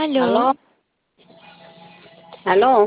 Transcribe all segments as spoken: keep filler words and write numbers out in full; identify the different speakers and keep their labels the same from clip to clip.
Speaker 1: Aló.
Speaker 2: Aló, aló,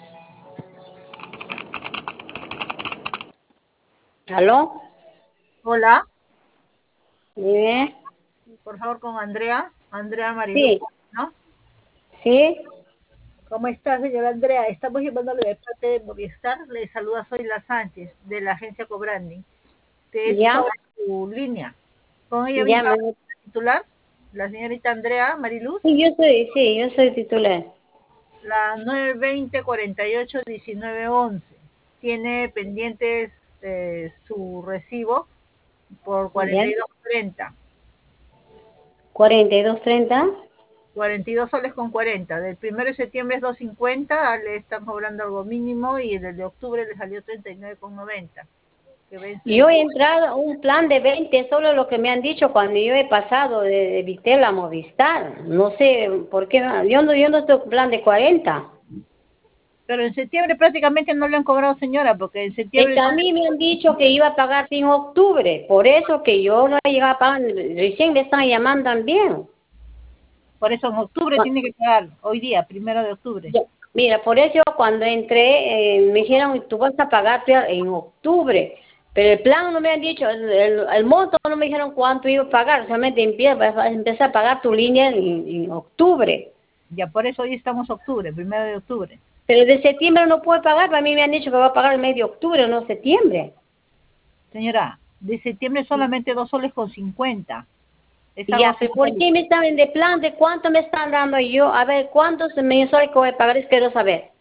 Speaker 2: aló,
Speaker 3: Hola,
Speaker 2: dime,
Speaker 3: por favor con Andrea, Andrea Mariluz,
Speaker 2: sí,
Speaker 3: ¿no?
Speaker 2: sí,
Speaker 3: ¿Cómo está, señora Andrea? Estamos llamándole de parte de Movistar. Le saluda Zoila Sánchez, de la agencia Cobrandi. Es
Speaker 2: ya,
Speaker 3: sobre su línea. Con ella
Speaker 2: ya
Speaker 3: vino
Speaker 2: me,
Speaker 3: a titular, la señorita Andrea Mariluz,
Speaker 2: sí, yo soy, sí, yo soy titular,
Speaker 3: la nueve veinte cuarenta y ocho diecinueve once. Tiene pendientes eh, su recibo por
Speaker 2: ya,
Speaker 3: cuarenta y dos cuarenta.
Speaker 2: cuarenta y dos treinta,
Speaker 3: cuarenta y dos soles con cuarenta. Del primero de septiembre es dos cincuenta, le están cobrando algo mínimo y el de octubre le salió treinta y nueve con noventa. Que vence el...
Speaker 2: yo he entrado a un plan de veinte, solo lo que me han dicho cuando yo he pasado de, de Vitel a Movistar, no sé por qué, yo no, yo no estoy en plan de cuarenta.
Speaker 3: Pero en septiembre prácticamente no le han cobrado, señora, porque en
Speaker 2: Es que
Speaker 3: septiembre,
Speaker 2: a mí me han dicho que iba a pagar en octubre, por eso que yo no he llegado a pagar, recién me están llamando también.
Speaker 3: por eso en octubre tiene que pagar, hoy día, primero de octubre.
Speaker 2: Ya, mira, por eso cuando entré eh, me dijeron, tú vas a pagar en octubre, pero el plan no me han dicho, el, el, el monto no me dijeron cuánto iba a pagar, solamente empieza, vas a empezar a pagar tu línea en, en octubre.
Speaker 3: Ya por eso hoy estamos octubre, primero de octubre.
Speaker 2: Pero de septiembre no puede pagar, para mí me han dicho que va a pagar el mes de octubre, no septiembre.
Speaker 3: Señora, de septiembre solamente dos soles con cincuenta. Es
Speaker 2: Y
Speaker 3: algo
Speaker 2: ya, pero ¿por
Speaker 3: simbólico.
Speaker 2: qué me están de plan? ¿De cuánto me están dando yo? A ver, ¿cuántos mensuales que voy a pagar? Es quiero saber.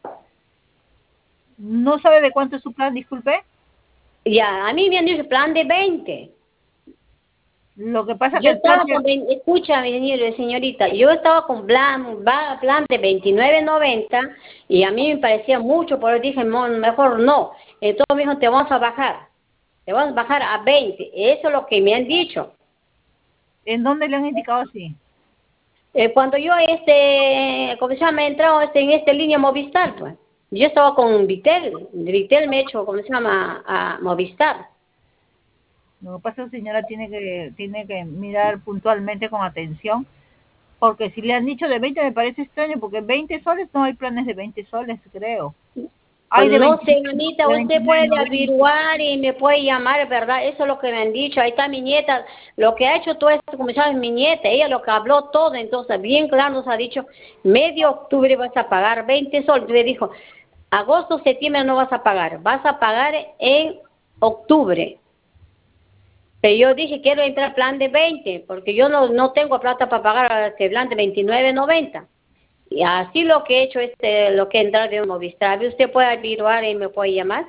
Speaker 3: ¿No sabe de cuánto es su plan, disculpe?
Speaker 2: Ya, a mí me han dicho plan de veinte.
Speaker 3: Lo que pasa que
Speaker 2: Yo
Speaker 3: el plan
Speaker 2: estaba
Speaker 3: de...
Speaker 2: con, vein- escúchame, señor- señorita, yo estaba con plan, va- plan de veintinueve noventa y a mí me parecía mucho, pero dije, "Mo- mejor no". Entonces me dijo, te vamos a bajar, te vamos a bajar a veinte. Eso es lo que me han dicho.
Speaker 3: ¿En dónde le han indicado así?
Speaker 2: Eh, cuando yo, este, ¿cómo se llama? He entrado este, en esta línea Movistar, pues. Yo estaba con Vitel, Vitel me he hecho, ¿cómo se llama? A Movistar.
Speaker 3: Lo que pasa, señora, tiene que, tiene que mirar puntualmente con atención, porque si le han dicho de veinte me parece extraño, porque veinte soles no hay planes de veinte soles, creo.
Speaker 2: Pues
Speaker 3: Hay de
Speaker 2: no sé,
Speaker 3: veintinueve,
Speaker 2: mamita,
Speaker 3: de
Speaker 2: usted
Speaker 3: veintinueve
Speaker 2: puede
Speaker 3: noventa.
Speaker 2: averiguar y me puede llamar, ¿verdad? Eso es lo que me han dicho. Ahí está mi nieta. Lo que ha hecho todo esto, como sabes, mi nieta, ella lo que habló todo, entonces bien claro nos ha dicho, medio octubre vas a pagar veinte soles. Le dijo, agosto, septiembre no vas a pagar, vas a pagar en octubre. Pero yo dije, quiero entrar plan de veinte, porque yo no, no tengo plata para pagar este plan de veintinueve noventa. Y así lo que he hecho, este, lo que he entrado de Movistar. Usted puede averiguar y me puede llamar.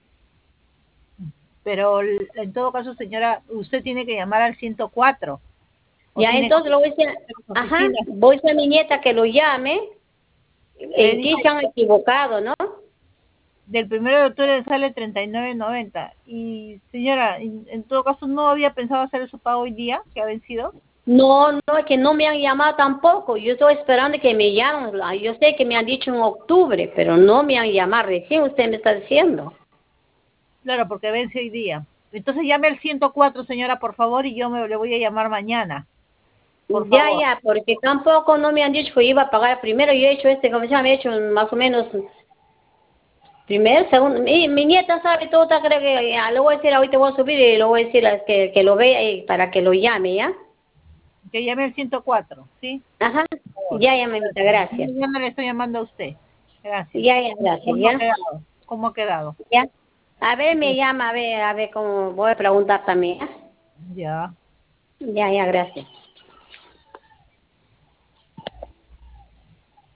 Speaker 3: Pero l- en todo caso, señora, usted tiene que llamar al ciento cuatro o
Speaker 2: Ya,
Speaker 3: tiene que
Speaker 2: entonces lo voy a decir,
Speaker 3: ir a las
Speaker 2: ajá,
Speaker 3: oficinas.
Speaker 2: voy a decir a mi nieta que lo llame,
Speaker 3: Le
Speaker 2: en qué
Speaker 3: dijo,
Speaker 2: se han equivocado, ¿no?
Speaker 3: del primero de octubre le sale treinta y nueve noventa. Y señora, en, en todo caso, ¿no había pensado hacer su pago hoy día, que ha vencido?
Speaker 2: No, no, es que no me han llamado tampoco, yo estoy esperando que me llamen, yo sé que me han dicho en octubre, pero no me han llamado, recién usted me está diciendo.
Speaker 3: Claro, porque vence hoy día. Entonces llame al ciento cuatro, señora, por favor, y yo me le voy a llamar mañana, por
Speaker 2: Ya,
Speaker 3: favor.
Speaker 2: ya, porque tampoco no me han dicho que iba a pagar primero, yo he hecho este, como se llama, he hecho más o menos primero, segundo, mi, mi nieta sabe todo, creo que ya, lo voy a decir, ahorita voy a subir y lo voy a decir a que, que lo vea y para que lo llame, ¿ya?
Speaker 3: Que llame al ciento cuatro, ¿sí?
Speaker 2: Ajá,
Speaker 3: Por favor.
Speaker 2: ya, ya, mamita, gracias.
Speaker 3: Yo no le estoy llamando a usted. Gracias.
Speaker 2: Ya, ya, gracias,
Speaker 3: ¿Cómo ha
Speaker 2: ya,
Speaker 3: quedado? ¿Cómo ha quedado?
Speaker 2: ya. A ver, me llama, a ver, a ver cómo voy a preguntar también, ¿ya?
Speaker 3: Ya.
Speaker 2: Ya, ya, gracias.